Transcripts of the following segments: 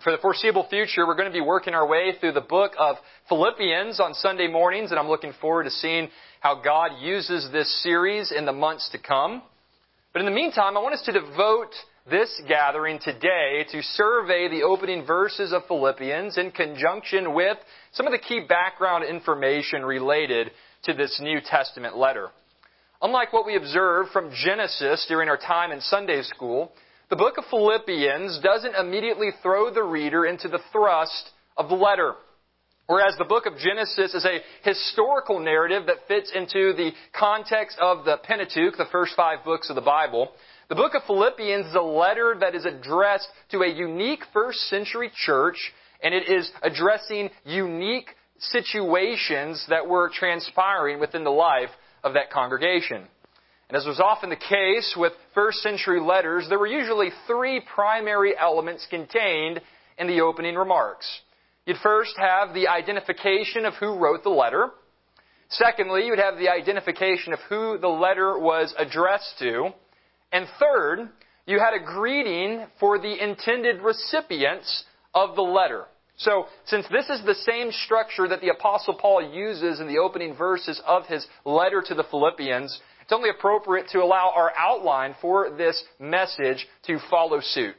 For the foreseeable future, we're going to be working our way through the book of Philippians on Sunday mornings, and I'm looking forward to seeing how God uses this series in the months to come. But in the meantime, I want us to devote this gathering today to survey the opening verses of Philippians in conjunction with some of the key background information related to this New Testament letter. Unlike what we observed from Genesis during our time in Sunday school, the book of Philippians doesn't immediately throw the reader into the thrust of the letter. Whereas the book of Genesis is a historical narrative that fits into the context of the Pentateuch, the first 5 books of the Bible, the book of Philippians is a letter that is addressed to a unique first century church, and it is addressing unique situations that were transpiring within the life of that congregation. And as was often the case with first century letters, there were usually 3 primary elements contained in the opening remarks. You'd first have the identification of who wrote the letter. Secondly, you'd have the identification of who the letter was addressed to. And third, you had a greeting for the intended recipients of the letter. So, since this is the same structure that the Apostle Paul uses in the opening verses of his letter to the Philippians, it's only appropriate to allow our outline for this message to follow suit.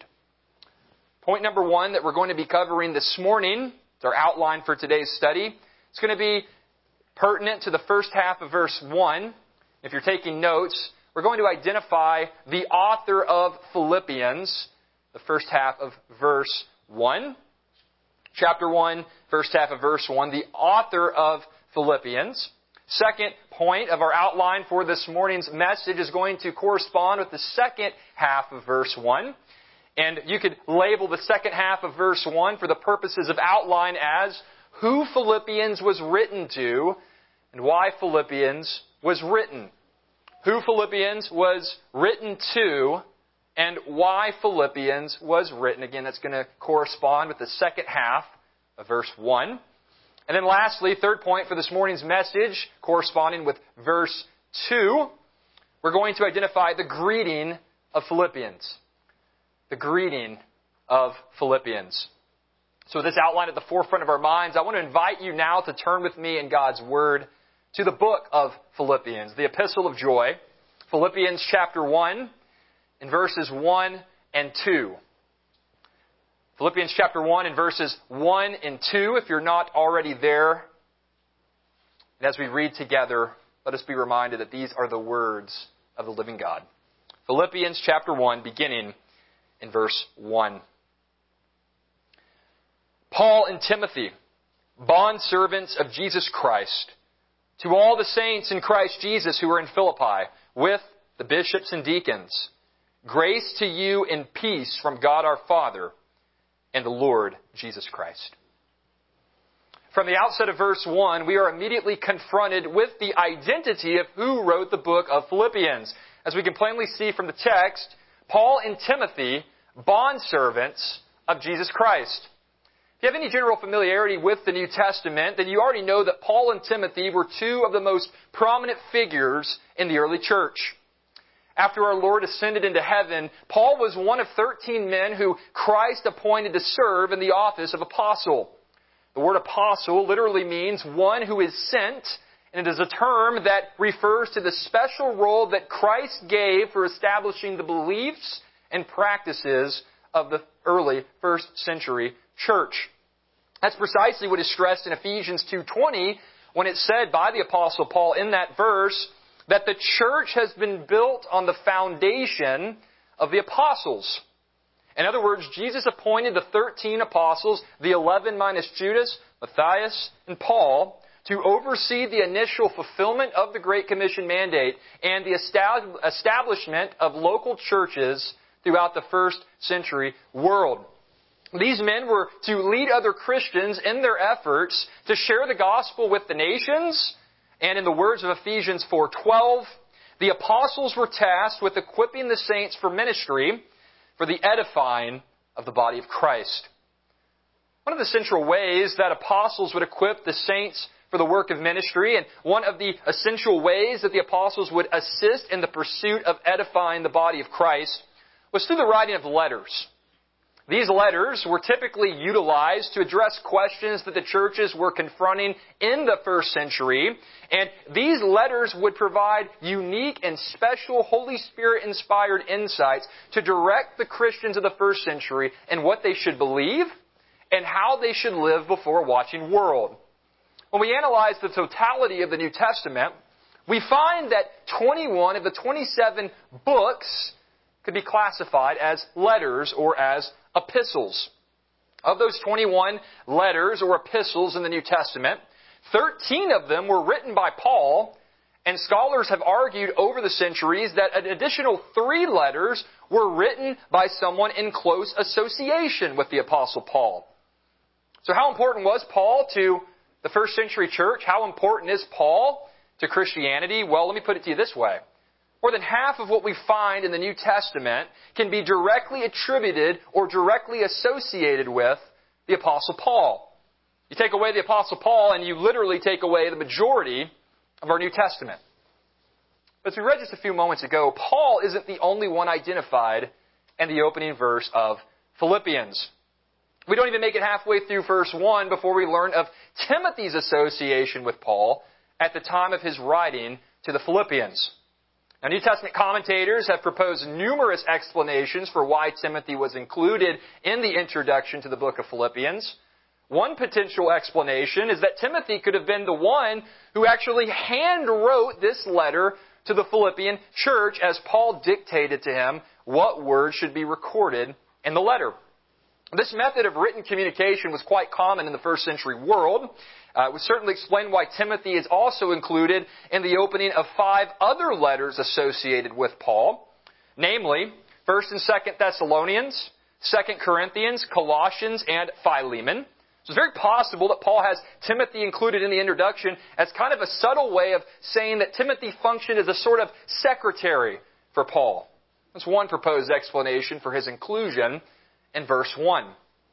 Point number 1 that we're going to be covering this morning, it's our outline for today's study. It's going to be pertinent to the first half of verse 1. If you're taking notes, we're going to identify the author of Philippians, the first half of verse 1. Chapter 1, first half of verse 1, the author of Philippians. Second point of our outline for this morning's message is going to correspond with the second half of verse 1. And you could label the second half of verse 1 for the purposes of outline as who Philippians was written to and why Philippians was written. Who Philippians was written to and why Philippians was written. Again, that's going to correspond with the second half of verse 1. And then lastly, third point for this morning's message, corresponding with verse 2, we're going to identify the greeting of Philippians. The greeting of Philippians. So with this outline at the forefront of our minds, I want to invite you now to turn with me in God's Word to the book of Philippians, the Epistle of Joy, Philippians chapter 1, in verses 1 and 2. Philippians chapter 1 in verses 1 and 2, if you're not already there. And as we read together, let us be reminded that these are the words of the living God. Philippians chapter 1, beginning in verse 1. Paul and Timothy, bondservants of Jesus Christ, to all the saints in Christ Jesus who are in Philippi, with the bishops and deacons, grace to you and peace from God our Father and the Lord Jesus Christ. From the outset of verse 1, we are immediately confronted with the identity of who wrote the book of Philippians. As we can plainly see from the text, Paul and Timothy, bondservants of Jesus Christ. If you have any general familiarity with the New Testament, then you already know that Paul and Timothy were 2 of the most prominent figures in the early church. After our Lord ascended into heaven, Paul was one of 13 men who Christ appointed to serve in the office of apostle. The word apostle literally means one who is sent, and it is a term that refers to the special role that Christ gave for establishing the beliefs and practices of the early first century church. That's precisely what is stressed in Ephesians 2:20 when it's said by the Apostle Paul in that verse that the church has been built on the foundation of the apostles. In other words, Jesus appointed the 13 apostles, the 11 minus Judas, Matthias, and Paul, to oversee the initial fulfillment of the Great Commission mandate and the establishment of local churches throughout the first century world. These men were to lead other Christians in their efforts to share the gospel with the nations, and in the words of Ephesians 4:12, the apostles were tasked with equipping the saints for ministry for the edifying of the body of Christ. One of the central ways that apostles would equip the saints for the work of ministry, and one of the essential ways that the apostles would assist in the pursuit of edifying the body of Christ, was through the writing of letters. These letters were typically utilized to address questions that the churches were confronting in the first century. And these letters would provide unique and special Holy Spirit-inspired insights to direct the Christians of the first century in what they should believe and how they should live before a watching world. When we analyze the totality of the New Testament, we find that 21 of the 27 books could be classified as letters or as epistles. Of those 21 letters or epistles in the New Testament, 13 of them were written by Paul, and scholars have argued over the centuries that an additional 3 letters were written by someone in close association with the Apostle Paul. So how important was Paul to the first century church? How important is Paul to Christianity? Well, let me put it to you this way. More than half of what we find in the New Testament can be directly attributed or directly associated with the Apostle Paul. You take away the Apostle Paul and you literally take away the majority of our New Testament. But as we read just a few moments ago, Paul isn't the only one identified in the opening verse of Philippians. We don't even make it halfway through verse 1 before we learn of Timothy's association with Paul at the time of his writing to the Philippians. Now, New Testament commentators have proposed numerous explanations for why Timothy was included in the introduction to the book of Philippians. One potential explanation is that Timothy could have been the one who actually hand-wrote this letter to the Philippian church as Paul dictated to him what words should be recorded in the letter. This method of written communication was quite common in the first century world. It would certainly explain why Timothy is also included in the opening of 5 other letters associated with Paul, namely 1st and 2nd Thessalonians, 2nd Corinthians, Colossians, and Philemon. So it's very possible that Paul has Timothy included in the introduction as kind of a subtle way of saying that Timothy functioned as a sort of secretary for Paul. That's one proposed explanation for his inclusion in verse 1.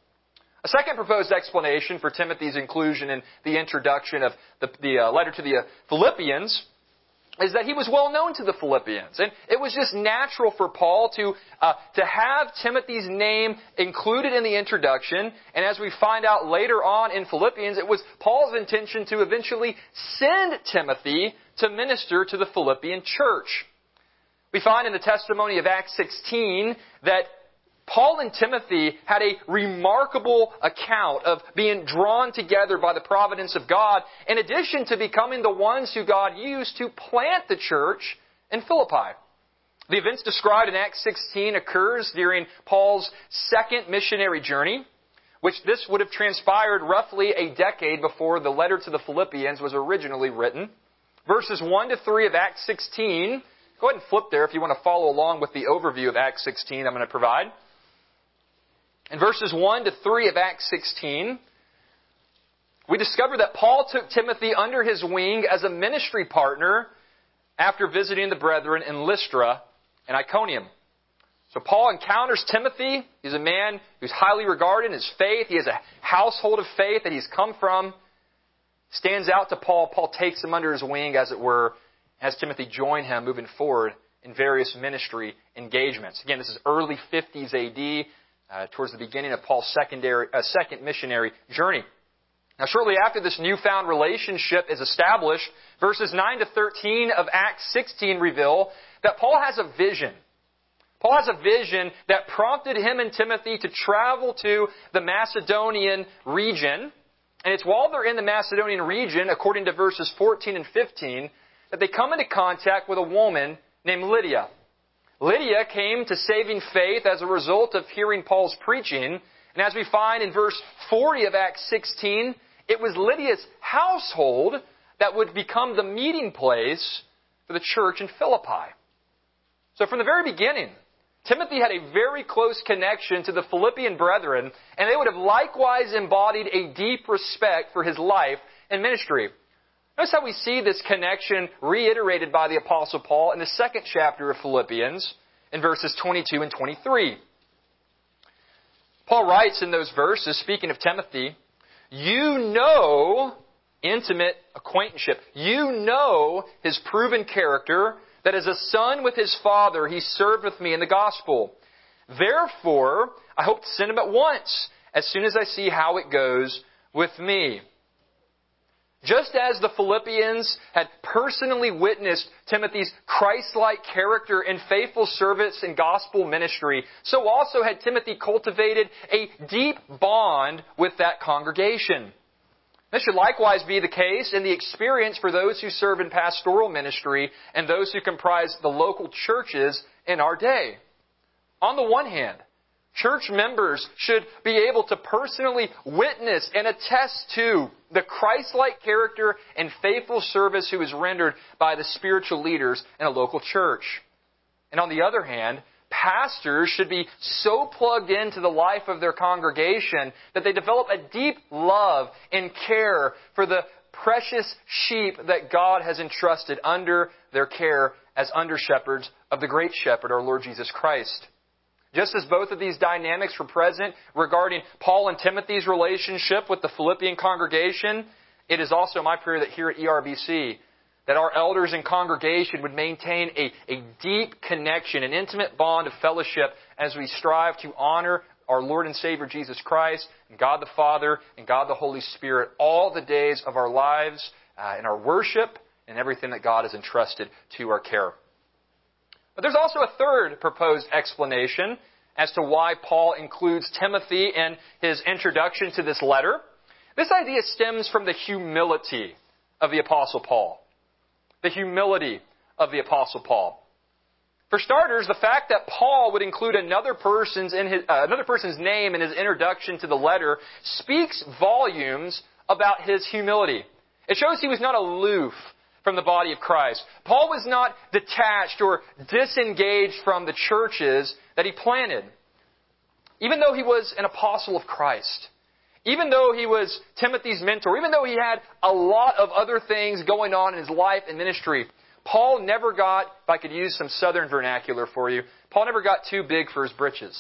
A second proposed explanation for Timothy's inclusion in the introduction of the letter to the Philippians is that he was well known to the Philippians. And it was just natural for Paul to have Timothy's name included in the introduction. And as we find out later on in Philippians, it was Paul's intention to eventually send Timothy to minister to the Philippian church. We find in the testimony of Acts 16 that Paul and Timothy had a remarkable account of being drawn together by the providence of God, in addition to becoming the ones who God used to plant the church in Philippi. The events described in Acts 16 occurs during Paul's second missionary journey, which this would have transpired roughly a decade before the letter to the Philippians was originally written. Verses 1 to 3 of Acts 16, go ahead and flip there if you want to follow along with the overview of Acts 16 I'm going to provide. In verses 1 to 3 of Acts 16, we discover that Paul took Timothy under his wing as a ministry partner after visiting the brethren in Lystra and Iconium. So Paul encounters Timothy. He's a man who's highly regarded in his faith. He has a household of faith that he's come from. Stands out to Paul. Paul takes him under his wing, as it were, has Timothy join him moving forward in various ministry engagements. Again, this is early 50s A.D., towards the beginning of Paul's second missionary journey. Now, shortly after this newfound relationship is established, verses 9 to 13 of Acts 16 reveal that Paul has a vision. Paul has a vision that prompted him and Timothy to travel to the Macedonian region. And it's while they're in the Macedonian region, according to verses 14 and 15, that they come into contact with a woman named Lydia. Lydia came to saving faith as a result of hearing Paul's preaching. And as we find in verse 40 of Acts 16, it was Lydia's household that would become the meeting place for the church in Philippi. So from the very beginning, Timothy had a very close connection to the Philippian brethren, and they would have likewise embodied a deep respect for his life and ministry. Notice how we see this connection reiterated by the Apostle Paul in the second chapter of Philippians in verses 22 and 23. Paul writes in those verses, speaking of Timothy, "You know," intimate acquaintanceship, "you know his proven character, that as a son with his father he served with me in the gospel. Therefore, I hope to send him at once, as soon as I see how it goes with me. Just as the Philippians had personally witnessed Timothy's Christ-like character and faithful service in gospel ministry, so also had Timothy cultivated a deep bond with that congregation. This should likewise be the case in the experience for those who serve in pastoral ministry and those who comprise the local churches in our day. On the one hand, church members should be able to personally witness and attest to the Christ-like character and faithful service who is rendered by the spiritual leaders in a local church. And on the other hand, pastors should be so plugged into the life of their congregation that they develop a deep love and care for the precious sheep that God has entrusted under their care as under-shepherds of the great shepherd, our Lord Jesus Christ. Just as both of these dynamics were present regarding Paul and Timothy's relationship with the Philippian congregation, it is also my prayer that here at ERBC, that our elders and congregation would maintain a deep connection, an intimate bond of fellowship as we strive to honor our Lord and Savior Jesus Christ, and God the Father, and God the Holy Spirit all the days of our lives in our worship and everything that God has entrusted to our care. But there's also a third proposed explanation as to why Paul includes Timothy in his introduction to this letter. This idea stems from the humility of the Apostle Paul. The humility of the Apostle Paul. For starters, the fact that Paul would include another person's name in his introduction to the letter speaks volumes about his humility. It shows he was not aloof from the body of Christ. Paul was not detached or disengaged from the churches that he planted. Even though he was an apostle of Christ, even though he was Timothy's mentor, even though he had a lot of other things going on in his life and ministry, Paul never got, if I could use some southern vernacular for you, Paul never got too big for his britches.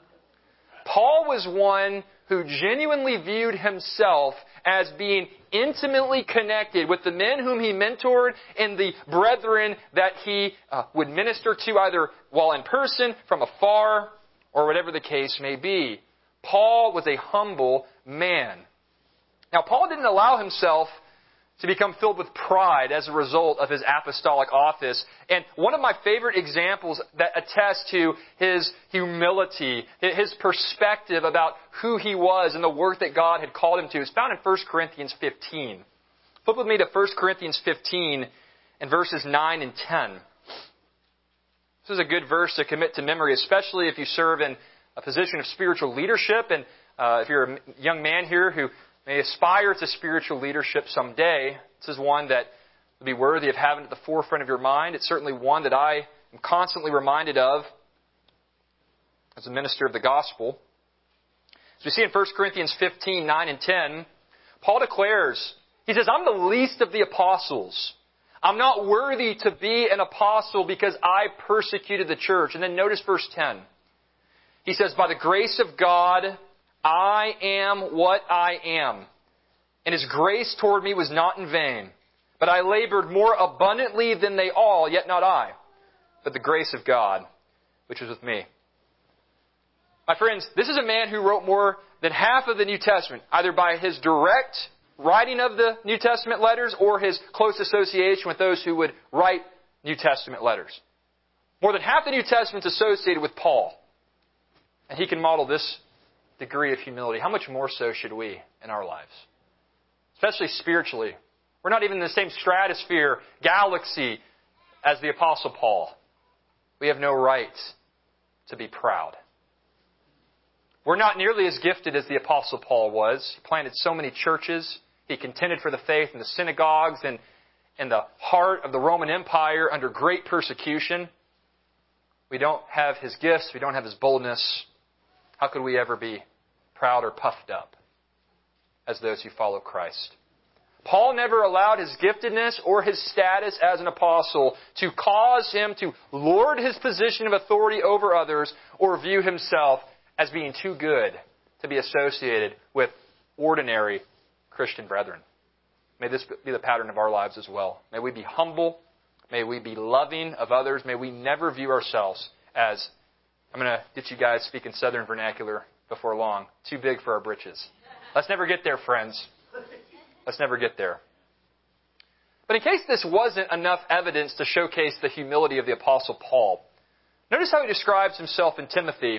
Paul was one who genuinely viewed himself as being intimately connected with the men whom he mentored and the brethren that he would minister to either while in person, from afar, or whatever the case may be. Paul was a humble man. Now, Paul didn't allow himself to become filled with pride as a result of his apostolic office. And one of my favorite examples that attests to his humility, his perspective about who he was and the work that God had called him to, is found in 1 Corinthians 15. Flip with me to 1 Corinthians 15 and verses 9 and 10. This is a good verse to commit to memory, especially if you serve in a position of spiritual leadership, and if you're a young man here who may aspire to spiritual leadership someday. This is one that would be worthy of having at the forefront of your mind. It's certainly one that I am constantly reminded of as a minister of the gospel. As we see in 1 Corinthians 15, 9 and 10, Paul declares, he says, I'm the least of the apostles. I'm not worthy to be an apostle because I persecuted the church. And then notice verse 10. He says, by the grace of God, I am what I am, and His grace toward me was not in vain. But I labored more abundantly than they all, yet not I, but the grace of God, which was with me. My friends, this is a man who wrote more than half of the New Testament, either by his direct writing of the New Testament letters or his close association with those who would write New Testament letters. More than half the New Testament is associated with Paul. And he can model this degree of humility. How much more so should we in our lives? Especially spiritually. We're not even in the same stratosphere, galaxy as the Apostle Paul. We have no right to be proud. We're not nearly as gifted as the Apostle Paul was. He planted so many churches. He contended for the faith in the synagogues and in the heart of the Roman Empire under great persecution. We don't have his gifts. We don't have his boldness. How could we ever be proud or puffed up as those who follow Christ? Paul never allowed his giftedness or his status as an apostle to cause him to lord his position of authority over others or view himself as being too good to be associated with ordinary Christian brethren. May this be the pattern of our lives as well. May we be humble. May we be loving of others. May we never view ourselves as I'm going to get you guys speaking Southern vernacular before long. Too big for our britches. Let's never get there, friends. Let's never get there. But in case this wasn't enough evidence to showcase the humility of the Apostle Paul, notice how he describes himself in Timothy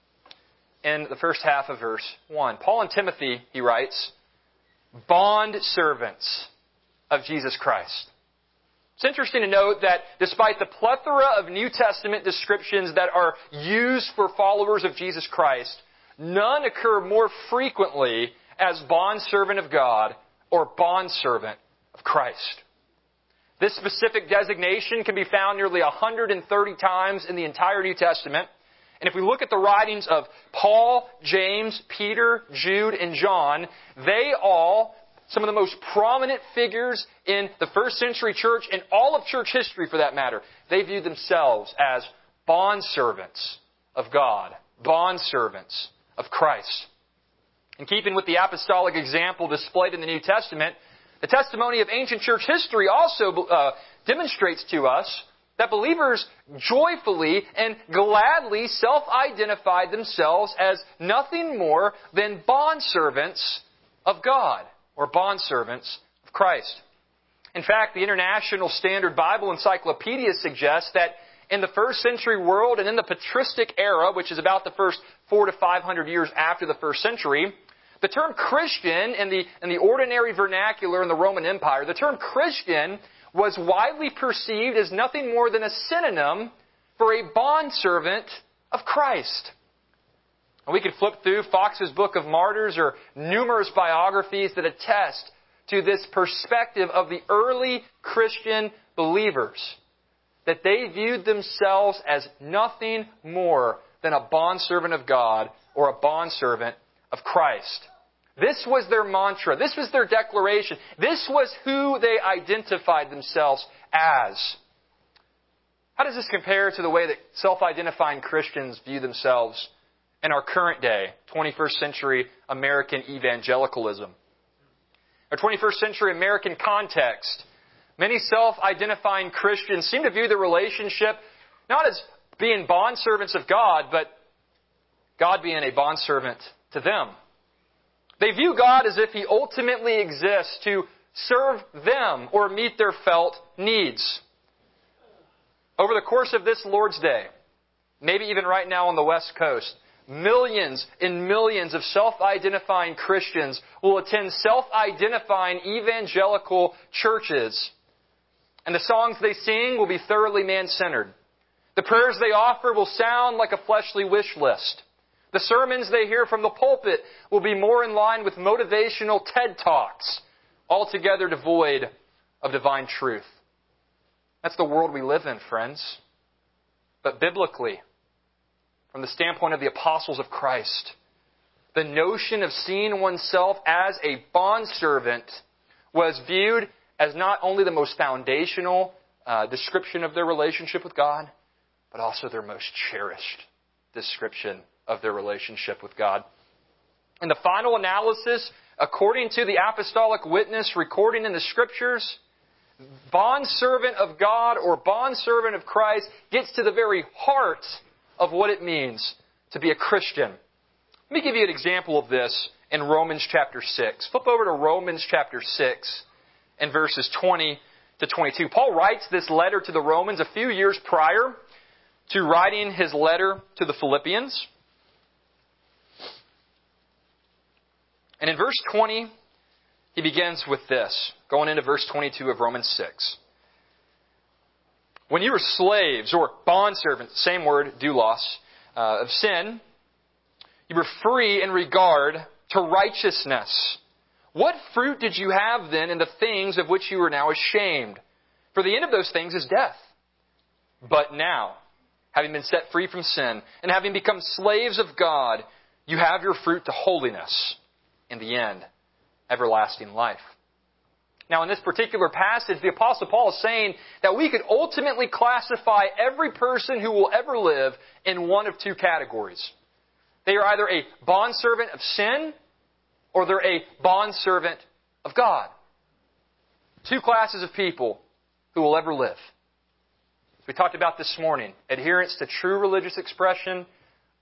in the first half of verse 1. Paul and Timothy, he writes, bond servants of Jesus Christ. It's interesting to note that despite the plethora of New Testament descriptions that are used for followers of Jesus Christ, none occur more frequently as bondservant of God or bondservant of Christ. This specific designation can be found nearly 130 times in the entire New Testament. And if we look at the writings of Paul, James, Peter, Jude, and John, they all, some of the most prominent figures in the first century church and all of church history for that matter, they viewed themselves as bondservants of God, bondservants of Christ. In keeping with the apostolic example displayed in the New Testament, the testimony of ancient church history also demonstrates to us that believers joyfully and gladly self-identified themselves as nothing more than bondservants of God or bondservants of Christ. In fact, the International Standard Bible Encyclopedia suggests that in the first century world and in the patristic era, which is about the first 400 to 500 years after the first century, the term Christian in the ordinary vernacular in the Roman Empire, the term Christian was widely perceived as nothing more than a synonym for a bondservant of Christ. And we could flip through Fox's Book of Martyrs or numerous biographies that attest to this perspective of the early Christian believers, that they viewed themselves as nothing more than a bondservant of God or a bondservant of Christ. This was their mantra. This was their declaration. This was who they identified themselves as. How does this compare to the way that self-identifying Christians view themselves in our current day, 21st century American evangelicalism? Our 21st century American context, many self-identifying Christians seem to view the relationship not as being bondservants of God, but God being a bondservant to them. They view God as if He ultimately exists to serve them or meet their felt needs. Over the course of this Lord's Day, maybe even right now on the West Coast, millions and millions of self-identifying Christians will attend self-identifying evangelical churches. And the songs they sing will be thoroughly man-centered. The prayers they offer will sound like a fleshly wish list. The sermons they hear from the pulpit will be more in line with motivational TED Talks, altogether devoid of divine truth. That's the world we live in, friends. But biblically, from the standpoint of the apostles of Christ, the notion of seeing oneself as a bondservant was viewed as not only the most foundational description of their relationship with God, but also their most cherished description of their relationship with God. In the final analysis, according to the apostolic witness recording in the Scriptures, bondservant of God or bondservant of Christ gets to the very heart of what it means to be a Christian. Let me give you an example of this in Romans chapter 6. Flip over to Romans chapter 6 and verses 20 to 22. Paul writes this letter to the Romans a few years prior to writing his letter to the Philippians. And in verse 20, he begins with this, going into verse 22 of Romans 6. When you were slaves or bondservants, same word, doulos, of sin, you were free in regard to righteousness. What fruit did you have then in the things of which you are now ashamed? For the end of those things is death. But now, having been set free from sin and having become slaves of God, you have your fruit to holiness. In the end, everlasting life. Now, in this particular passage, the Apostle Paul is saying that we could ultimately classify every person who will ever live in one of two categories. They are either a bondservant of sin or they're a bondservant of God. Two classes of people who will ever live. As we talked about this morning, adherence to true religious expression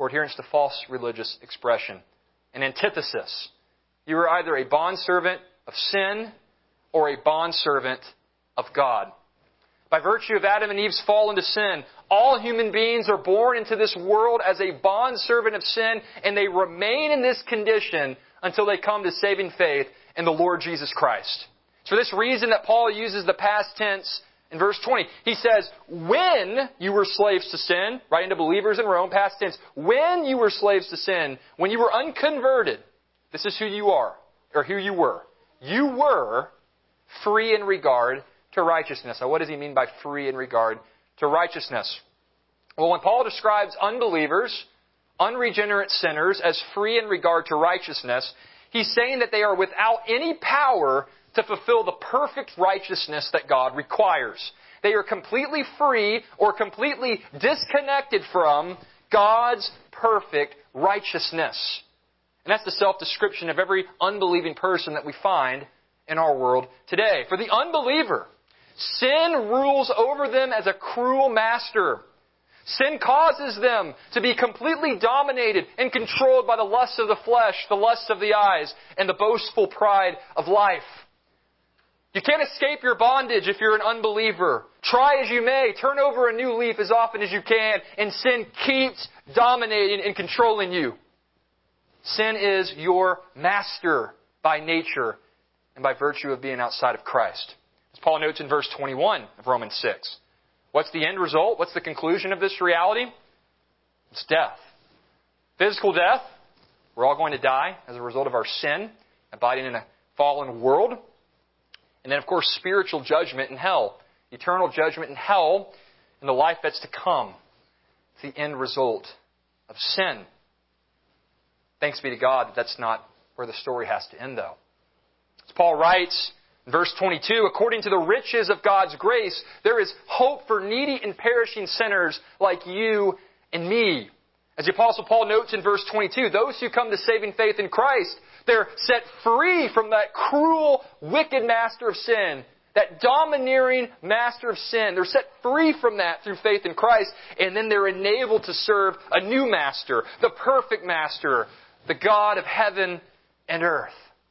or adherence to false religious expression. An antithesis. You are either a bondservant of sin or a bondservant of God. By virtue of Adam and Eve's fall into sin, all human beings are born into this world as a bondservant of sin, and they remain in this condition until they come to saving faith in the Lord Jesus Christ. It's for this reason that Paul uses the past tense in verse 20. He says, when you were slaves to sin, writing to believers in Rome, past tense, when you were slaves to sin, when you were unconverted, this is who you are, or who you were. You were free in regard to righteousness. Now, what does he mean by free in regard to righteousness? Well, when Paul describes unbelievers, unregenerate sinners, as free in regard to righteousness, he's saying that they are without any power to fulfill the perfect righteousness that God requires. They are completely free or completely disconnected from God's perfect righteousness. And that's the self-description of every unbelieving person that we find in our world today. For the unbeliever, sin rules over them as a cruel master. Sin causes them to be completely dominated and controlled by the lusts of the flesh, the lusts of the eyes, and the boastful pride of life. You can't escape your bondage if you're an unbeliever. Try as you may, turn over a new leaf as often as you can, and sin keeps dominating and controlling you. Sin is your master by nature and by virtue of being outside of Christ. As Paul notes in verse 21 of Romans 6. What's the end result? What's the conclusion of this reality? It's death. Physical death. We're all going to die as a result of our sin, abiding in a fallen world. And then, of course, spiritual judgment in hell. Eternal judgment in hell and the life that's to come. It's the end result of sin. Thanks be to God that that's not where the story has to end, though. As Paul writes in verse 22, according to the riches of God's grace, there is hope for needy and perishing sinners like you and me. As the Apostle Paul notes in verse 22, those who come to saving faith in Christ, they're set free from that cruel, wicked master of sin, that domineering master of sin. They're set free from that through faith in Christ, and then they're enabled to serve a new master, the perfect master, the God of heaven and earth.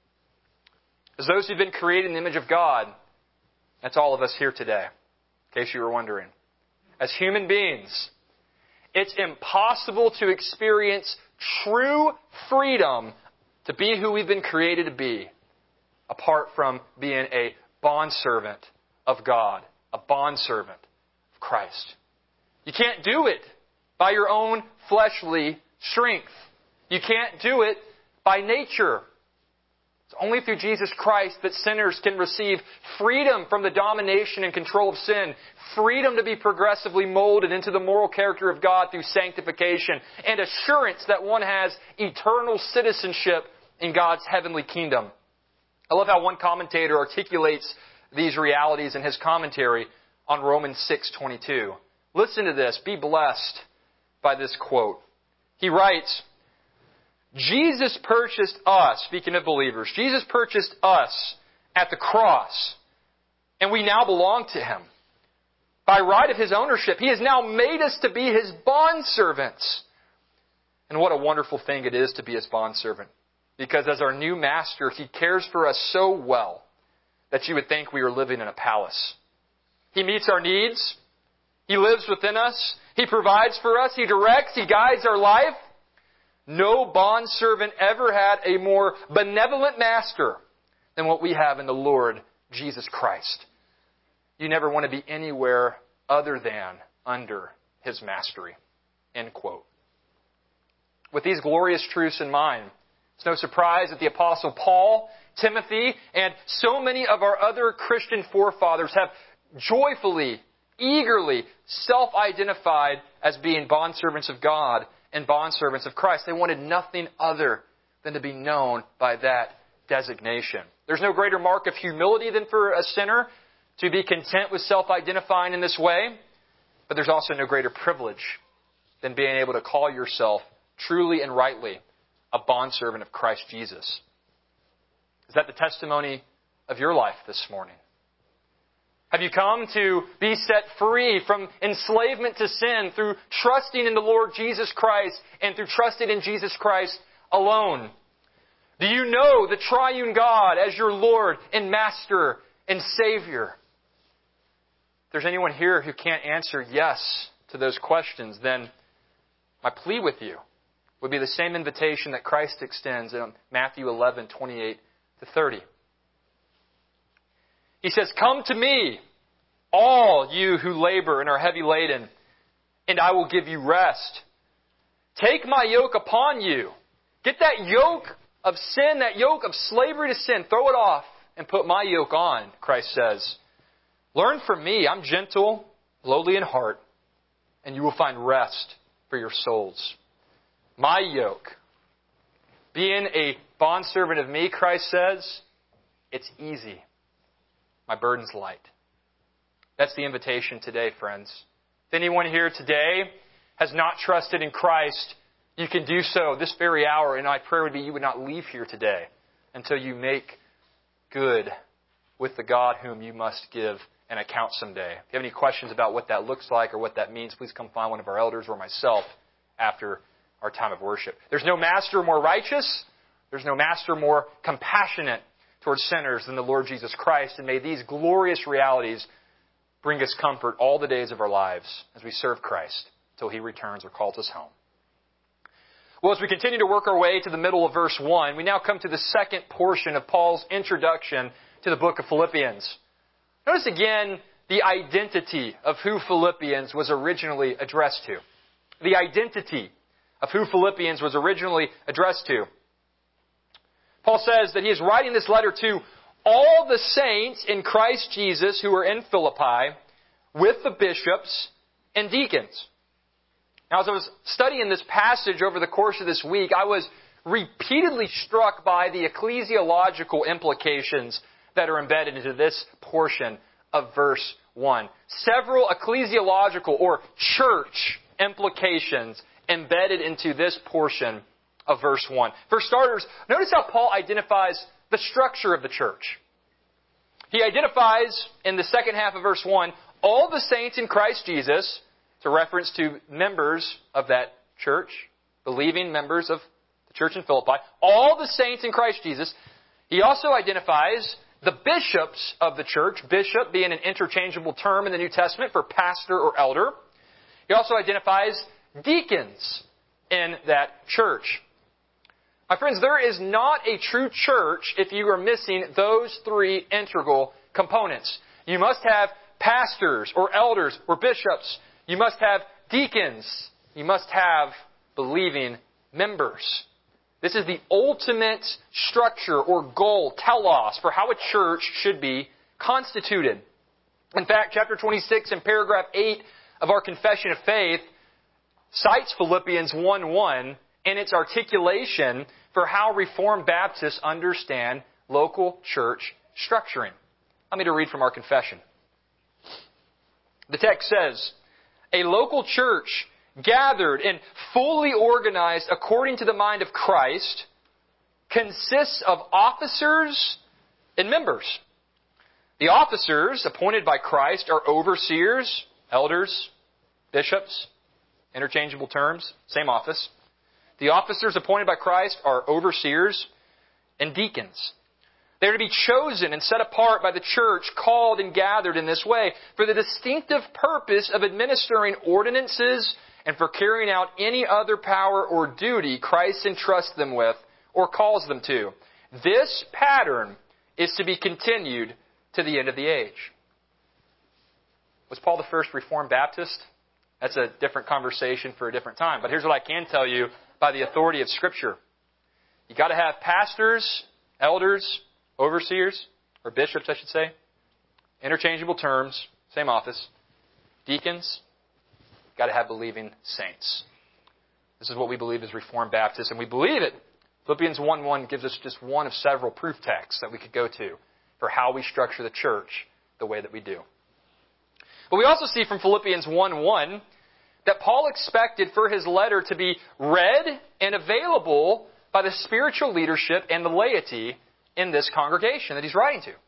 As those who've been created in the image of God, that's all of us here today, in case you were wondering. As human beings, it's impossible to experience true freedom to be who we've been created to be, apart from being a bondservant of God, a bondservant of Christ. You can't do it by your own fleshly strength. You can't do it by nature. It's only through Jesus Christ that sinners can receive freedom from the domination and control of sin, freedom to be progressively molded into the moral character of God through sanctification, and assurance that one has eternal citizenship in God's heavenly kingdom. I love how one commentator articulates these realities in his commentary on Romans 6:22. Listen to this. Be blessed by this quote. He writes, Jesus purchased us, speaking of believers, Jesus purchased us at the cross, and we now belong to Him. By right of His ownership, He has now made us to be His bondservants. And what a wonderful thing it is to be His bondservant. Because as our new master, He cares for us so well that you would think we are living in a palace. He meets our needs. He lives within us. He provides for us. He directs. He guides our life. No bondservant ever had a more benevolent master than what we have in the Lord Jesus Christ. You never want to be anywhere other than under His mastery. End quote. With these glorious truths in mind, it's no surprise that the Apostle Paul, Timothy, and so many of our other Christian forefathers have joyfully, eagerly self-identified as being bondservants of God and bondservants of Christ. They wanted nothing other than to be known by that designation. There's no greater mark of humility than for a sinner to be content with self-identifying in this way, but there's also no greater privilege than being able to call yourself truly and rightly a bondservant of Christ Jesus. Is that the testimony of your life this morning? Have you come to be set free from enslavement to sin through trusting in the Lord Jesus Christ and through trusting in Jesus Christ alone? Do you know the triune God as your Lord and Master and Savior? If there's anyone here who can't answer yes to those questions, then my plea with you would be the same invitation that Christ extends in Matthew 11:28 to 30. He says, "Come to me, all you who labor and are heavy laden, and I will give you rest. Take my yoke upon you." Get that yoke of sin, that yoke of slavery to sin, throw it off and put my yoke on, Christ says. "Learn from me, I'm gentle, lowly in heart, and you will find rest for your souls." My yoke. Being a bondservant of me, Christ says, it's easy. My burden's light. That's the invitation today, friends. If anyone here today has not trusted in Christ, you can do so this very hour, and my prayer would be you would not leave here today until you make good with the God whom you must give an account someday. If you have any questions about what that looks like or what that means, please come find one of our elders or myself after our time of worship. There's no master more righteous. There's no master more compassionate towards sinners than the Lord Jesus Christ. And may these glorious realities bring us comfort all the days of our lives as we serve Christ until He returns or calls us home. Well, as we continue to work our way to the middle of verse 1, we now come to the second portion of Paul's introduction to the book of Philippians. Notice again the identity of who Philippians was originally addressed to. The identity of who Philippians was originally addressed to. Paul says that he is writing this letter to all the saints in Christ Jesus who are in Philippi with the bishops and deacons. Now, as I was studying this passage over the course of this week, I was repeatedly struck by the ecclesiological implications that are embedded into this portion of verse 1. Several ecclesiological or church implications embedded into this portion of verse 1. For starters, notice how Paul identifies the structure of the church. He identifies in the second half of verse 1 all the saints in Christ Jesus. It's a reference to members of that church, believing members of the church in Philippi. All the saints in Christ Jesus. He also identifies the bishops of the church, bishop being an interchangeable term in the New Testament for pastor or elder. He also identifies deacons in that church. My friends, there is not a true church if you are missing those three integral components. You must have pastors or elders or bishops. You must have deacons. You must have believing members. This is the ultimate structure or goal, telos, for how a church should be constituted. In fact, chapter 26 and paragraph 8 of our Confession of Faith cites Philippians 1:1 in its articulation for how Reformed Baptists understand local church structuring. Let me read from our confession. The text says, "A local church gathered and fully organized according to the mind of Christ consists of officers and members. The officers appointed by Christ are overseers, elders, bishops, interchangeable terms, same office. The officers appointed by Christ are overseers and deacons. They are to be chosen and set apart by the church, called and gathered in this way for the distinctive purpose of administering ordinances and for carrying out any other power or duty Christ entrusts them with or calls them to. This pattern is to be continued to the end of the age." Was Paul the first Reformed Baptist? That's a different conversation for a different time. But here's what I can tell you by the authority of Scripture. You got to have pastors, elders, overseers, or bishops, I should say. Interchangeable terms, same office. Deacons, got to have believing saints. This is what we believe as Reformed Baptists, and we believe it. Philippians 1:1 gives us just one of several proof texts that we could go to for how we structure the church the way that we do. But we also see from Philippians 1:1 that Paul expected for his letter to be read and available by the spiritual leadership and the laity in this congregation that he's writing to.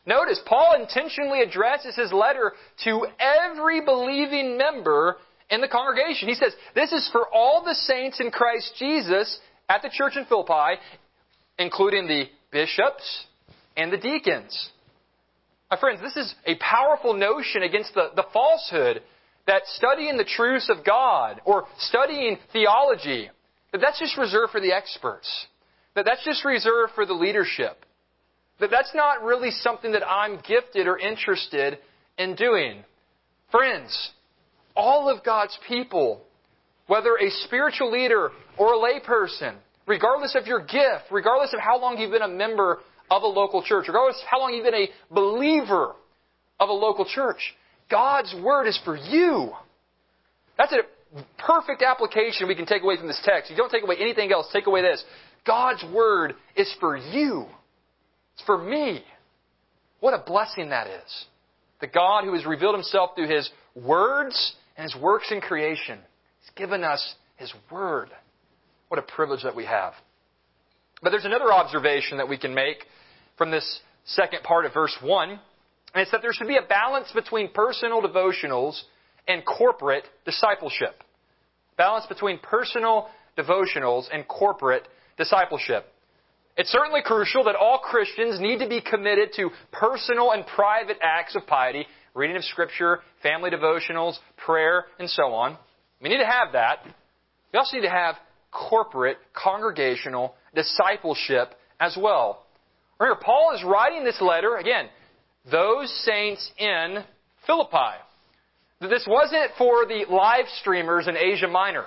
Notice, Paul intentionally addresses his letter to every believing member in the congregation. He says, this is for all the saints in Christ Jesus at the church in Philippi, including the bishops and the deacons. My friends, this is a powerful notion against the falsehood that studying the truths of God or studying theology, that's just reserved for the experts. That's just reserved for the leadership. That's not really something that I'm gifted or interested in doing. Friends, all of God's people, whether a spiritual leader or a layperson, regardless of your gift, regardless of how long you've been a member of a local church, regardless of how long you've been a believer of a local church, God's Word is for you. That's a perfect application we can take away from this text. You don't take away anything else. Take away this. God's Word is for you. It's for me. What a blessing that is. The God who has revealed Himself through His words and His works in creation. He's given us His Word. What a privilege that we have. But there's another observation that we can make from this second part of verse 1. And it's that there should be a balance between personal devotionals and corporate discipleship. Balance between personal devotionals and corporate discipleship. It's certainly crucial that all Christians need to be committed to personal and private acts of piety, reading of Scripture, family devotionals, prayer, and so on. We need to have that. We also need to have corporate, congregational discipleship as well. Remember, Paul is writing this letter, again, those saints in Philippi. This wasn't for the live streamers in Asia Minor.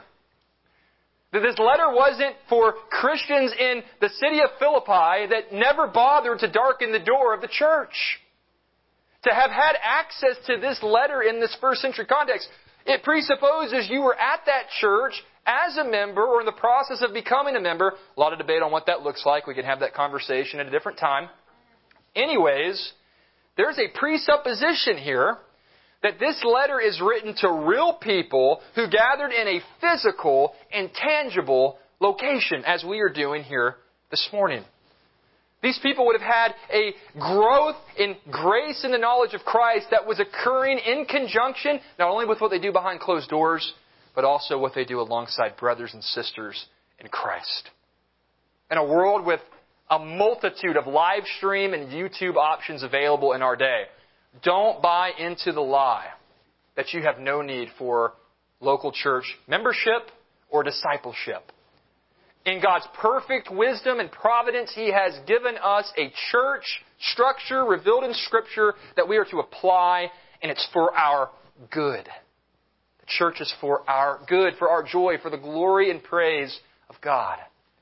This letter wasn't for Christians in the city of Philippi that never bothered to darken the door of the church. To have had access to this letter in this first century context, it presupposes you were at that church as a member or in the process of becoming a member. A lot of debate on what that looks like. We can have that conversation at a different time. Anyways, there's a presupposition here that this letter is written to real people who gathered in a physical and tangible location, as we are doing here this morning. These people would have had a growth in grace and the knowledge of Christ that was occurring in conjunction, not only with what they do behind closed doors, but also what they do alongside brothers and sisters in Christ. In a world with a multitude of live stream and YouTube options available in our day, don't buy into the lie that you have no need for local church membership or discipleship. In God's perfect wisdom and providence, He has given us a church structure revealed in Scripture that we are to apply, and it's for our good. The church is for our good, for our joy, for the glory and praise of God.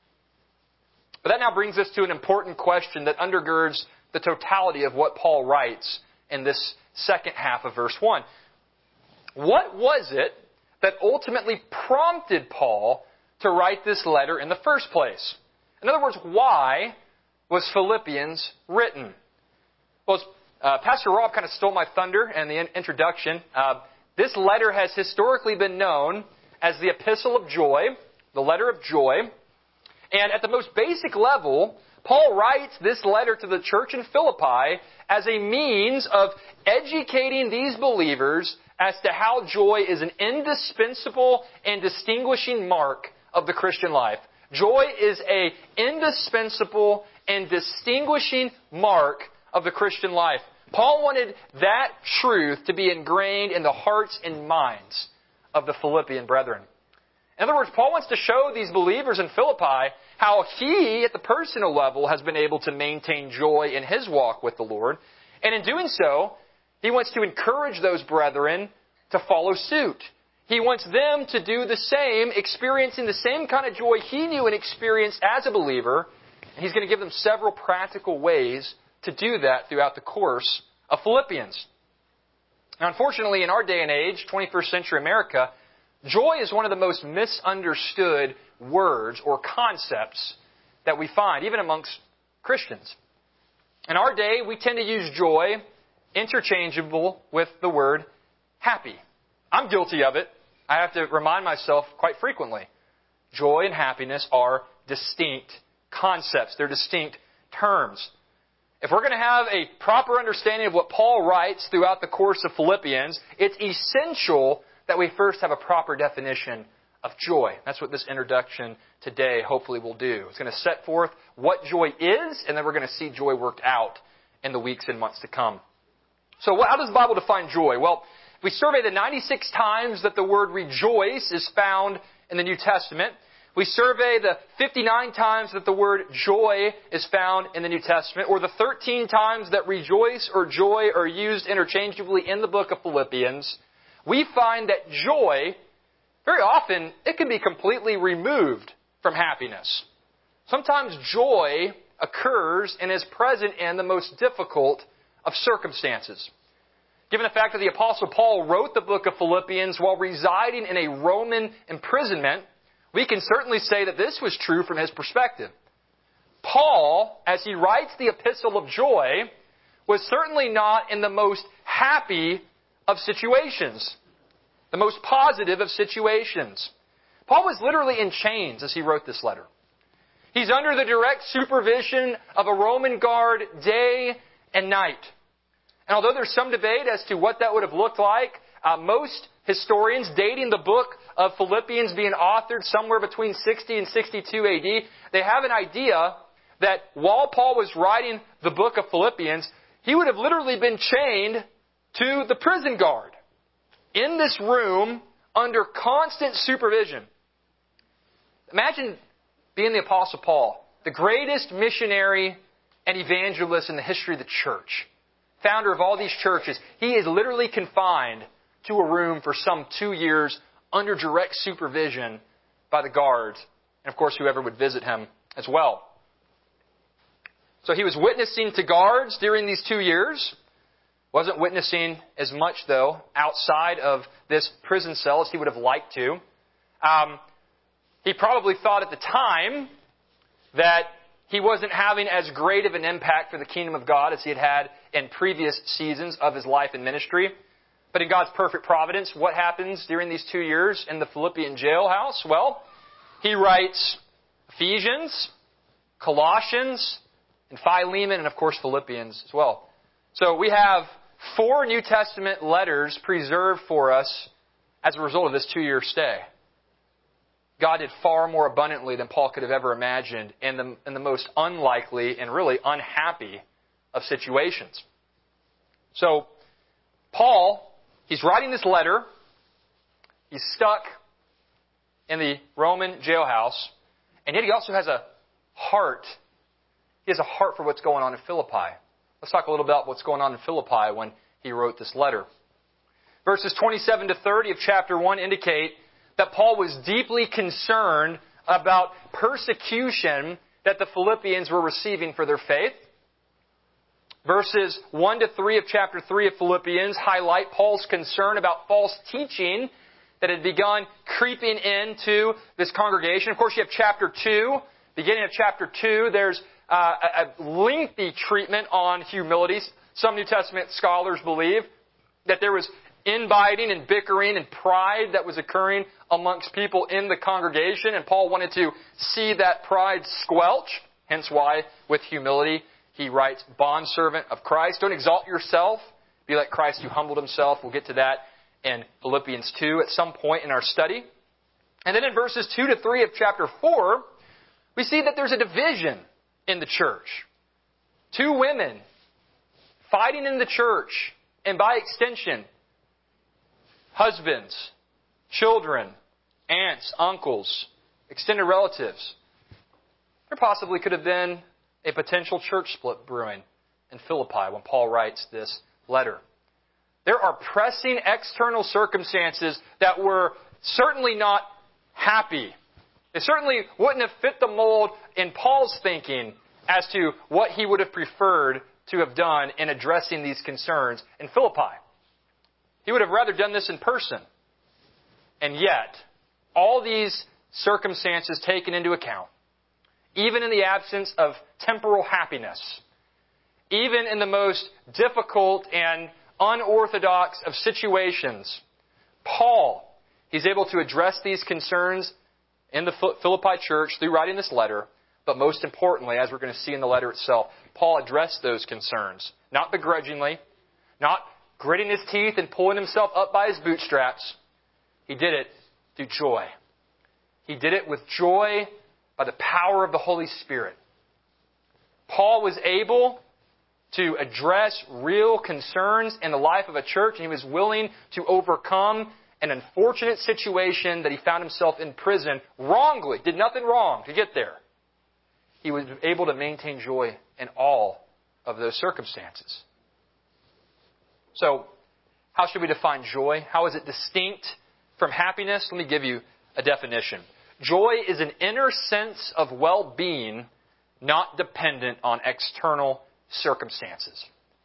But that now brings us to an important question that undergirds the totality of what Paul writes in this second half of verse 1. What was it that ultimately prompted Paul to write this letter in the first place? In other words, why was Philippians written? Well, Pastor Rob kind of stole my thunder in the introduction. This letter has historically been known as the Epistle of Joy, the letter of joy. And at the most basic level, Paul writes this letter to the church in Philippi as a means of educating these believers as to how joy is an indispensable and distinguishing mark of the Christian life. Joy is an indispensable and distinguishing mark of the Christian life. Paul wanted that truth to be ingrained in the hearts and minds of the Philippian brethren. In other words, Paul wants to show these believers in Philippi how he, at the personal level, has been able to maintain joy in his walk with the Lord. And in doing so, he wants to encourage those brethren to follow suit. He wants them to do the same, experiencing the same kind of joy he knew and experienced as a believer. And he's going to give them several practical ways to do that throughout the course of Philippians. Now, unfortunately, in our day and age, 21st century America, joy is one of the most misunderstood words or concepts that we find, even amongst Christians. In our day, we tend to use joy interchangeable with the word happy. I'm guilty of it. I have to remind myself quite frequently. Joy and happiness are distinct concepts. They're distinct terms. If we're going to have a proper understanding of what Paul writes throughout the course of Philippians, it's essential that we first have a proper definition of joy. That's what this introduction today hopefully will do. It's going to set forth what joy is, and then we're going to see joy worked out in the weeks and months to come. So how does the Bible define joy? Well, if we survey the 96 times that the word rejoice is found in the New Testament, we survey the 59 times that the word joy is found in the New Testament, or the 13 times that rejoice or joy are used interchangeably in the book of Philippians, we find that joy, very often, it can be completely removed from happiness. Sometimes joy occurs and is present in the most difficult of circumstances. Given the fact that the Apostle Paul wrote the book of Philippians while residing in a Roman imprisonment, we can certainly say that this was true from his perspective. Paul, as he writes the Epistle of Joy, was certainly not in the most happy of situations, the most positive of situations. Paul was literally in chains as he wrote this letter. He's under the direct supervision of a Roman guard day and night. And although there's some debate as to what that would have looked like, most historians dating the book of Philippians being authored somewhere between 60 and 62 AD, they have an idea that while Paul was writing the book of Philippians, he would have literally been chained to the prison guard in this room under constant supervision. Imagine being the Apostle Paul, the greatest missionary and evangelist in the history of the church, founder of all these churches. He is literally confined to a room for some 2 years under direct supervision by the guards, and of course whoever would visit him as well. So he was witnessing to guards during these 2 years. Wasn't witnessing as much, though, outside of this prison cell as he would have liked to. He probably thought at the time that he wasn't having as great of an impact for the kingdom of God as he had had in previous seasons of his life and ministry. But in God's perfect providence, what happens during these 2 years in the Philippian jailhouse? Well, he writes Ephesians, Colossians, and Philemon, and of course Philippians as well. So we have 4 New Testament letters preserved for us as a result of this 2-year stay. God did far more abundantly than Paul could have ever imagined in the most unlikely and really unhappy of situations. So, Paul, he's writing this letter. He's stuck in the Roman jailhouse. And yet he also has a heart. He has a heart for what's going on in Philippi. Let's talk a little about what's going on in Philippi when he wrote this letter. Verses 27 to 30 of chapter 1 indicate that Paul was deeply concerned about persecution that the Philippians were receiving for their faith. Verses 1 to 3 of chapter 3 of Philippians highlight Paul's concern about false teaching that had begun creeping into this congregation. Of course, you have chapter 2. Beginning of chapter 2, there's a lengthy treatment on humility. Some New Testament scholars believe that there was inbiting and bickering and pride that was occurring amongst people in the congregation, and Paul wanted to see that pride squelch. Hence why, with humility, he writes, bondservant of Christ. Don't exalt yourself. Be like Christ who humbled himself. We'll get to that in Philippians 2 at some point in our study. And then in verses 2 to 3 of chapter 4, we see that there's a division in the church. 2 women fighting in the church, and by extension, husbands, children, aunts, uncles, extended relatives. There possibly could have been a potential church split brewing in Philippi when Paul writes this letter. There are pressing external circumstances that were certainly not happy. They certainly wouldn't have fit the mold in Paul's thinking as to what he would have preferred to have done in addressing these concerns in Philippi. He would have rather done this in person. And yet, all these circumstances taken into account, even in the absence of temporal happiness, even in the most difficult and unorthodox of situations, Paul, he's able to address these concerns in the Philippi church through writing this letter But most importantly, as we're going to see in the letter itself, Paul addressed those concerns, not begrudgingly, not gritting his teeth and pulling himself up by his bootstraps. He did it through joy. He did it with joy by the power of the Holy Spirit. Paul was able to address real concerns in the life of a church, and he was willing to overcome an unfortunate situation that he found himself in prison wrongly, did nothing wrong to get there. He was able to maintain joy in all of those circumstances. So, how should we define joy? How is it distinct from happiness? Let me give you a definition. Joy is an inner sense of well-being, not dependent on external circumstances.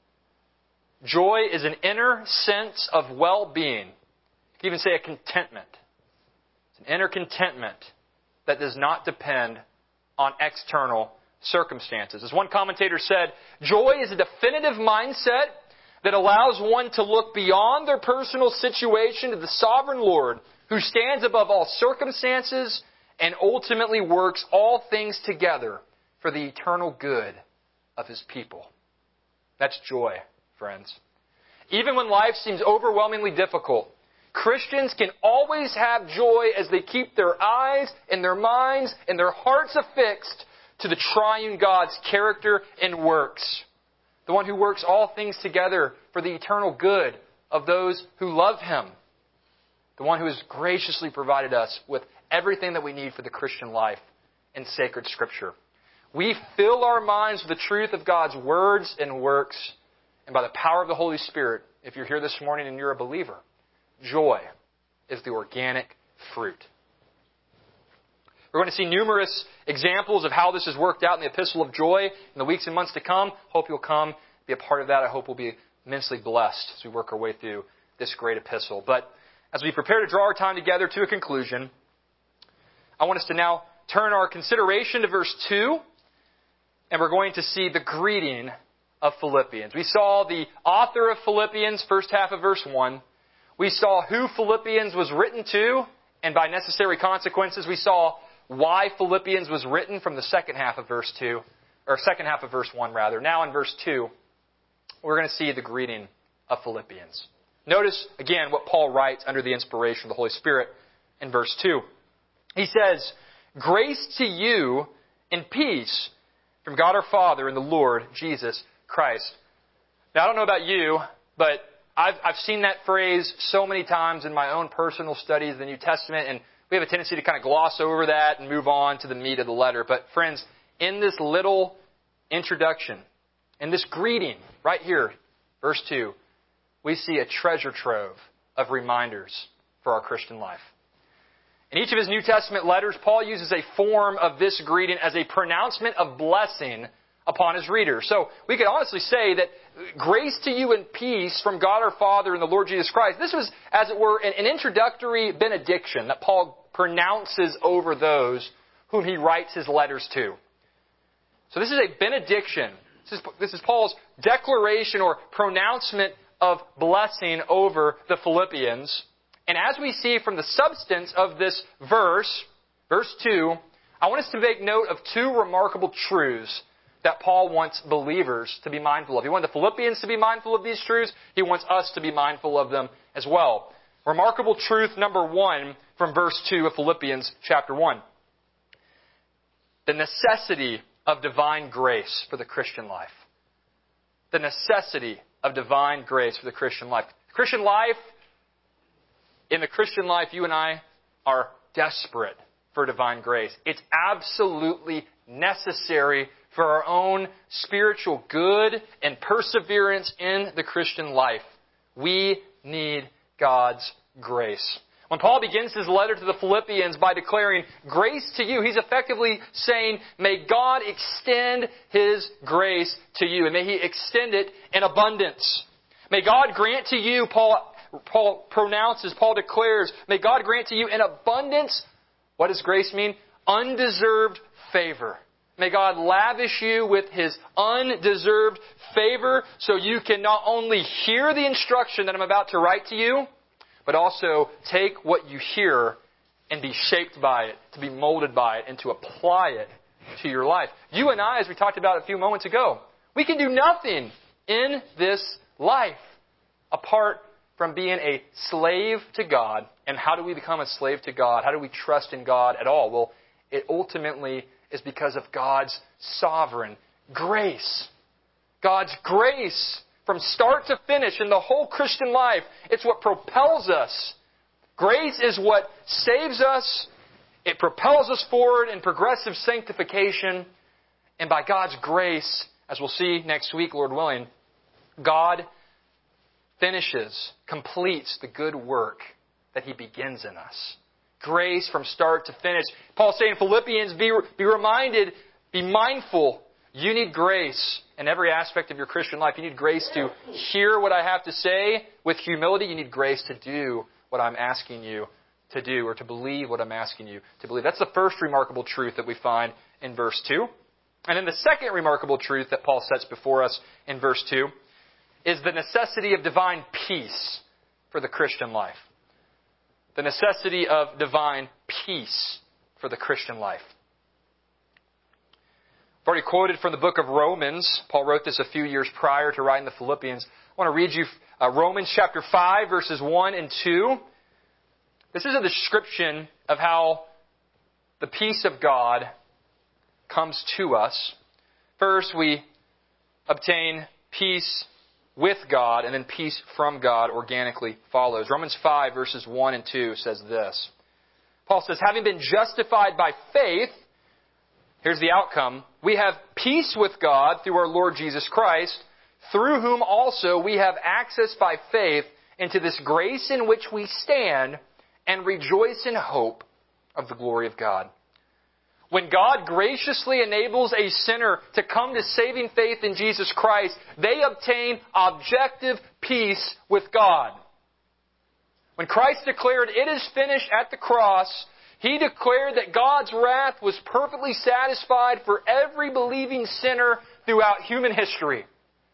Joy is an inner sense of well-being. You can even say a contentment. It's an inner contentment that does not depend on external circumstances. As one commentator said, joy is a definitive mindset that allows one to look beyond their personal situation to the sovereign Lord who stands above all circumstances and ultimately works all things together for the eternal good of His people. That's joy, friends. Even when life seems overwhelmingly difficult, Christians can always have joy as they keep their eyes and their minds and their hearts affixed to the triune God's character and works. The one who works all things together for the eternal good of those who love Him. The one who has graciously provided us with everything that we need for the Christian life in sacred Scripture. We fill our minds with the truth of God's words and works, and by the power of the Holy Spirit, if you're here this morning and you're a believer, joy is the organic fruit. We're going to see numerous examples of how this has worked out in the epistle of joy in the weeks and months to come. Hope you'll come, be a part of that. I hope we'll be immensely blessed as we work our way through this great epistle. But as we prepare to draw our time together to a conclusion, I want us to now turn our consideration to verse 2, and we're going to see the greeting of Philippians. We saw the author of Philippians, first half of verse 1. We saw who Philippians was written to, and by necessary consequences, we saw why Philippians was written from the second half of verse 2, or second half of verse 1 rather. Now in verse 2, we're going to see the greeting of Philippians. Notice again what Paul writes under the inspiration of the Holy Spirit in verse 2. He says, "Grace to you and peace from God our Father and the Lord Jesus Christ." Now I don't know about you, but I've seen that phrase so many times in my own personal studies of the New Testament, and we have a tendency to kind of gloss over that and move on to the meat of the letter. But friends, in this little introduction, in this greeting right here, verse 2, we see a treasure trove of reminders for our Christian life. In each of his New Testament letters, Paul uses a form of this greeting as a pronouncement of blessing upon his readers. So we could honestly say that grace to you and peace from God our Father and the Lord Jesus Christ. This was, as it were, an introductory benediction that Paul pronounces over those whom he writes his letters to. So this is a benediction. This is Paul's declaration or pronouncement of blessing over the Philippians. And as we see from the substance of this verse 2, I want us to make note of two remarkable truths that Paul wants believers to be mindful of. He wanted the Philippians to be mindful of these truths. He wants us to be mindful of them as well. Remarkable truth number 1 from verse 2 of Philippians chapter 1. The necessity of divine grace for the Christian life. The necessity of divine grace for the Christian life. In the Christian life, you and I are desperate for divine grace. It's absolutely necessary for our own spiritual good and perseverance in the Christian life. We need God's grace. When Paul begins his letter to the Philippians by declaring grace to you, he's effectively saying, may God extend His grace to you, and may He extend it in abundance. May God grant to you, Paul pronounces, Paul declares, may God grant to you in abundance, what does grace mean? Undeserved favor. May God lavish you with His undeserved favor so you can not only hear the instruction that I'm about to write to you, but also take what you hear and be shaped by it, to be molded by it, and to apply it to your life. You and I, as we talked about a few moments ago, we can do nothing in this life apart from being a slave to God. And how do we become a slave to God? How do we trust in God at all? Well, it ultimately is because of God's sovereign grace. God's grace from start to finish in the whole Christian life. It's what propels us. Grace is what saves us. It propels us forward in progressive sanctification. And by God's grace, as we'll see next week, Lord willing, God finishes, completes the good work that He begins in us. Grace from start to finish. Paul's saying in Philippians, be reminded, be mindful. You need grace in every aspect of your Christian life. You need grace to hear what I have to say with humility. You need grace to do what I'm asking you to do, or to believe what I'm asking you to believe. That's the first remarkable truth that we find in verse 2. And then the second remarkable truth that Paul sets before us in verse 2 is the necessity of divine peace for the Christian life. The necessity of divine peace for the Christian life. I've already quoted from the book of Romans. Paul wrote this a few years prior to writing the Philippians. I want to read you Romans chapter 5, verses 1 and 2. This is a description of how the peace of God comes to us. First, we obtain peace with God, and then peace from God organically follows. Romans 5, verses 1 and 2 says this. Paul says, having been justified by faith, here's the outcome, we have peace with God through our Lord Jesus Christ, through whom also we have access by faith into this grace in which we stand and rejoice in hope of the glory of God. When God graciously enables a sinner to come to saving faith in Jesus Christ, they obtain objective peace with God. When Christ declared, "It is finished" at the cross, He declared that God's wrath was perfectly satisfied for every believing sinner throughout human history.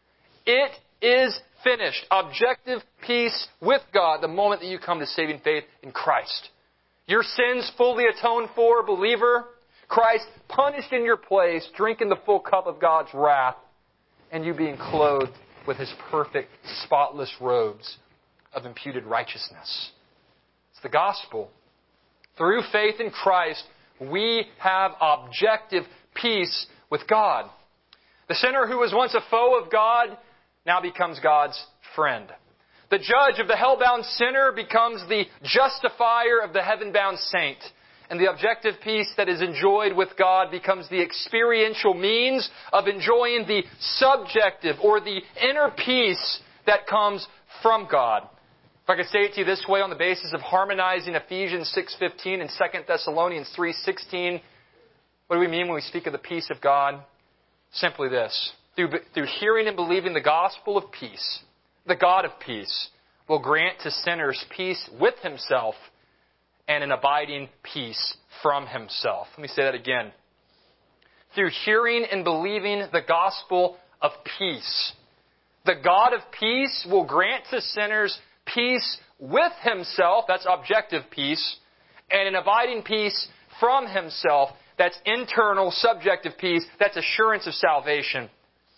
It is finished. Objective peace with God the moment that you come to saving faith in Christ. Your sins fully atoned for, believer. Christ punished in your place, drinking the full cup of God's wrath, and you being clothed with His perfect, spotless robes of imputed righteousness. It's the gospel. Through faith in Christ, we have objective peace with God. The sinner who was once a foe of God now becomes God's friend. The judge of the hell-bound sinner becomes the justifier of the heaven-bound saint. And the objective peace that is enjoyed with God becomes the experiential means of enjoying the subjective or the inner peace that comes from God. If I could say it to you this way on the basis of harmonizing Ephesians 6:15 and 2 Thessalonians 3:16, what do we mean when we speak of the peace of God? Simply this. Through hearing and believing the gospel of peace, the God of peace will grant to sinners peace with Himself and an abiding peace from Himself. Let me say that again. Through hearing and believing the gospel of peace, the God of peace will grant to sinners peace with Himself, that's objective peace, and an abiding peace from Himself, that's internal, subjective peace, that's assurance of salvation.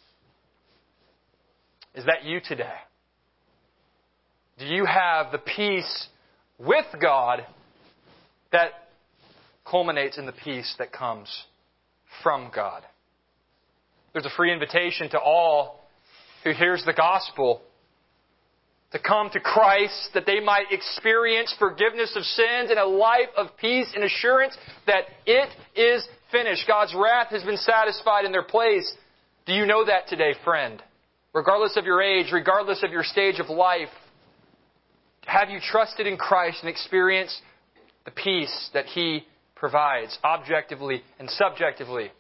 Is that you today? Do you have the peace with God that culminates in the peace that comes from God? There's a free invitation to all who hears the gospel to come to Christ that they might experience forgiveness of sins and a life of peace and assurance that it is finished. God's wrath has been satisfied in their place. Do you know that today, friend? Regardless of your age, regardless of your stage of life, have you trusted in Christ and experienced the peace that He provides, objectively and subjectively?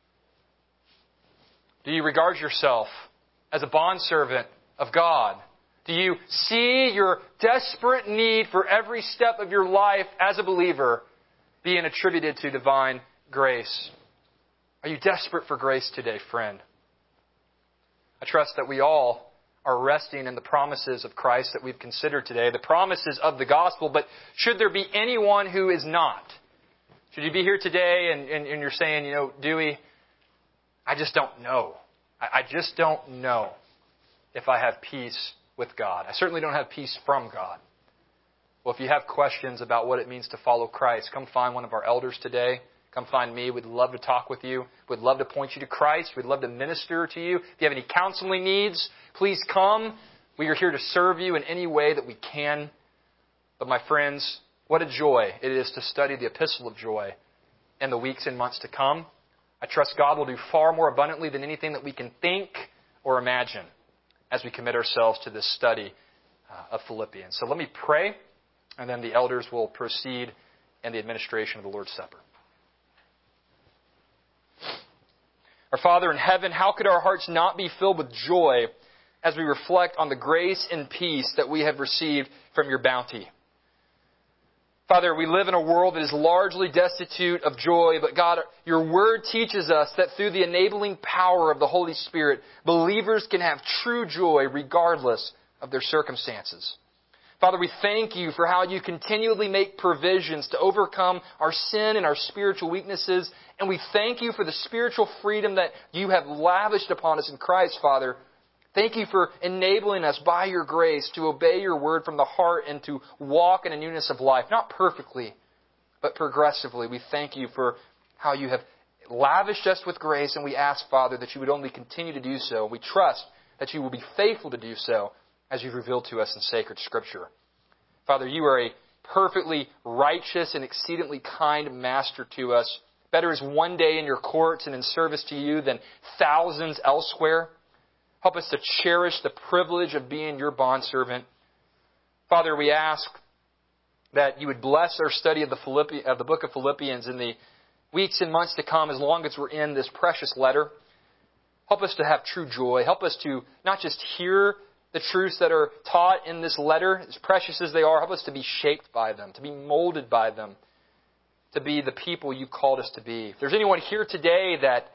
Do you regard yourself as a bondservant of God? Do you see your desperate need for every step of your life as a believer being attributed to divine grace? Are you desperate for grace today, friend? I trust that we all are resting in the promises of Christ that we've considered today, the promises of the gospel. But should there be anyone who is not, Should you be here today and you're saying, Dewey, I just don't know. I just don't know if I have peace with God. I certainly don't have peace from God. Well, if you have questions about what it means to follow Christ, come find one of our elders today. Come find me. We'd love to talk with you. We'd love to point you to Christ. We'd love to minister to you. If you have any counseling needs, please come. We are here to serve you in any way that we can. But my friends, what a joy it is to study the Epistle of Joy in the weeks and months to come. I trust God will do far more abundantly than anything that we can think or imagine as we commit ourselves to this study of Philippians. So let me pray, and then the elders will proceed in the administration of the Lord's Supper. Our Father in heaven, how could our hearts not be filled with joy as we reflect on the grace and peace that we have received from your bounty? Father, we live in a world that is largely destitute of joy, but God, your Word teaches us that through the enabling power of the Holy Spirit, believers can have true joy regardless of their circumstances. Father, we thank you for how you continually make provisions to overcome our sin and our spiritual weaknesses, and we thank you for the spiritual freedom that you have lavished upon us in Christ, Father. Thank you for enabling us by your grace to obey your word from the heart and to walk in a newness of life. Not perfectly, but progressively. We thank you for how you have lavished us with grace, and we ask, Father, that you would only continue to do so. We trust that you will be faithful to do so as you've revealed to us in sacred Scripture. Father, you are a perfectly righteous and exceedingly kind master to us. Better is one day in your courts and in service to you than thousands elsewhere. Help us to cherish the privilege of being your bondservant. Father, we ask that you would bless our study of the book of Philippians in the weeks and months to come, as long as we're in this precious letter. Help us to have true joy. Help us to not just hear the truths that are taught in this letter, as precious as they are. Help us to be shaped by them, to be molded by them, to be the people you called us to be. If there's anyone here today that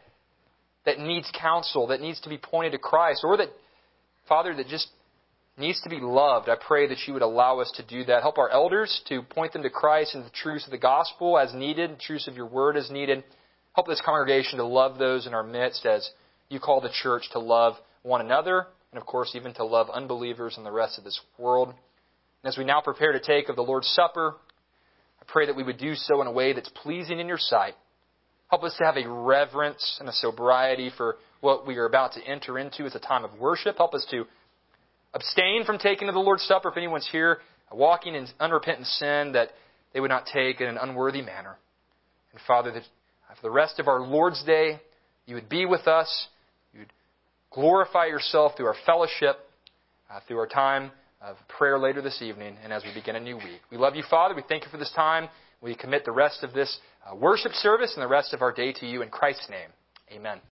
needs counsel, that needs to be pointed to Christ, or that, Father, that just needs to be loved, I pray that you would allow us to do that. Help our elders to point them to Christ and the truths of the gospel as needed, the truths of your word as needed. Help this congregation to love those in our midst as you call the church to love one another, and of course even to love unbelievers and the rest of this world. And as we now prepare to take of the Lord's Supper, I pray that we would do so in a way that's pleasing in your sight. Help us to have a reverence and a sobriety for what we are about to enter into as a time of worship. Help us to abstain from taking of the Lord's Supper if anyone's here walking in unrepentant sin, that they would not take in an unworthy manner. And Father, that for the rest of our Lord's Day, you would be with us. You would glorify yourself through our fellowship, through our time of prayer later this evening, and as we begin a new week. We love you, Father. We thank you for this time. We commit the rest of this worship service and the rest of our day to you in Christ's name. Amen.